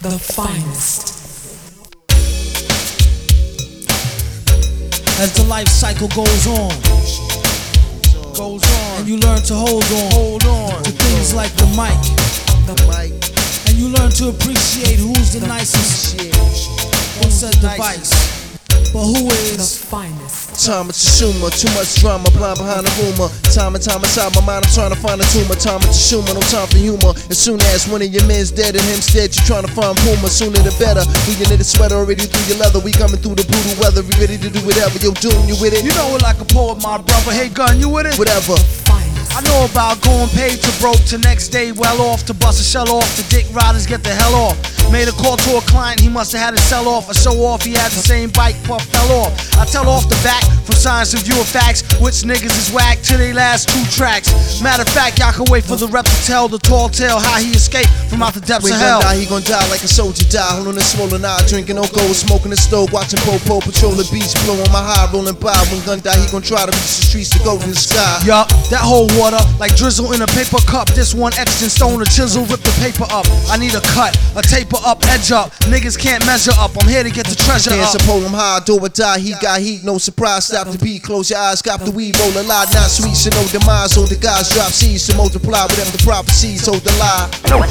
The finest. As the life cycle goes on, and you learn to hold on to things like the mic, and you learn to appreciate who's the nicest on said device. But who is the finest? Time is Tshuma, too much drama, blind behind the rumor. Time and time inside my mind, I'm trying to find a tumor. Time is Tshuma, no time for humor. As soon as one of your men's dead and him's dead, you trying to find Puma. Sooner the better. We in the sweater already through your leather. We coming through the brutal weather. We ready to do whatever. Yo, doom, you with it? You know it like a poet, my brother. Hey, gun, you with it? Whatever. I know about going paid to broke to next day well off, to bust a shell off, to dick riders get the hell off. Made a call to a client, he must have had to sell off or show off. He had the same bike, puff fell off. I tell off the back from science and view of facts, which niggas is whack to they last 2 tracks. Matter of fact, y'all can wait for the rep to tell the tall tale how he escaped from out the depths of hell. He gon' die like a soldier die, holding a swollen eye, drinking no gold, smoking the stove, watching Popo patrol the beach, blowing my high, rolling by. When gun die, he gon' try to reach the streets to go to the sky. Yup, that whole water like drizzle in a paper cup. This one etched in stone, a chisel, rip the paper up. I need a cut, a taper up, edge up. Niggas can't measure up, I'm here to get the treasure up. Can't pull him high, do or die, he got heat, no surprise, stop the beat, close your eyes, cop the weed, roll a lot, not sweet, so no demise, so the guys drop seeds to multiply with them the prophecies, hold the lie.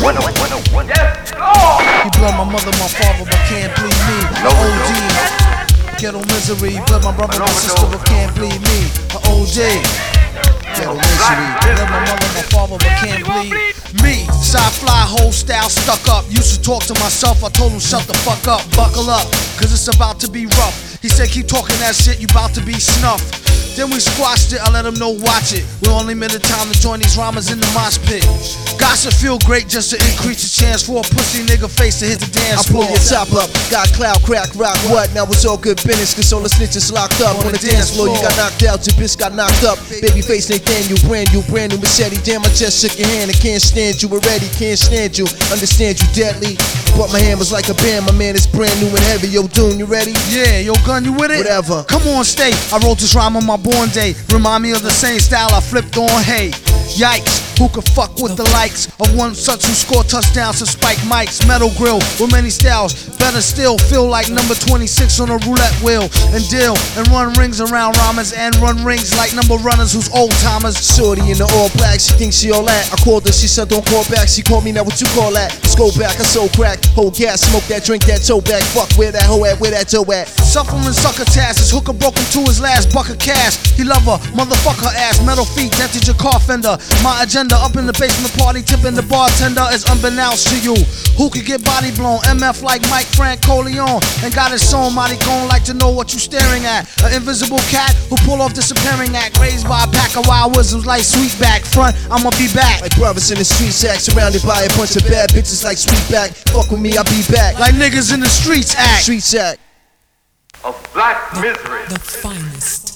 He blood my mother, my father, but can't bleed me. OD, ghetto misery, blood my brother, my sister, but can't bleed me. OD. Ghetto misery, blood my mother, my father, but can't bleed me. Side fly, whole style stuck up. Used to talk to myself, I told him shut the fuck up, buckle up, cause it's about to be rough. He said keep talking that shit, you about to be snuffed. Then we squashed it, I let him know watch it. We only made the time to join these rhymers in the mosh pit. Gossip feel great just to increase the chance for a pussy nigga face to hit the dance floor. I pull your top up, got cloud, crack, rock, what? Now it's all good business, cause all the snitches locked up. On the dance floor, you got knocked out, your bitch got knocked up. Babyface Nathaniel, brand new machete. Damn, I just shook your hand, I can't stand you already, can't stand you. Understand you deadly, but my hand was like a band, my man is brand new and heavy. Yo, Doom, you ready? Yeah, yo, gun, you with it? Whatever. Come on, stay. I wrote this rhyme on my born day. Remind me of the same style I flipped on, hey. Yikes, who could fuck with the likes of one such who scored touchdowns to spike mics? Metal grill with many styles, better still feel like number 26 on a roulette wheel. And deal and run rings around rhymers and run rings like number runners who's old timers. Shorty in the all black, she thinks she all that. I called her, she said don't call back. She called me, now what you call that? Let's go back, I so crack, hold gas, smoke that, drink that, toe back. Fuck where that hoe at, where that Joe at? Suffering sucker task, his hooker broke him to his last buck of cash. He love her, motherfucker ass, metal feet, dented your car fender. My agenda up in the basement party, tipping the bartender is unbeknownst to you. Who could get body blown? MF like Mike Frank Corleone, and got his own mighty cone, like to know what you staring at. An invisible cat who pull off disappearing act, raised by a pack of wild wisdoms like Sweetback. Front, I'ma be back. Like brothers in the streets act, surrounded by a bunch of bad bitches like Sweetback. Fuck with me, I'll be back. Like niggas in the streets act. Streets act. Of black misery. The finest.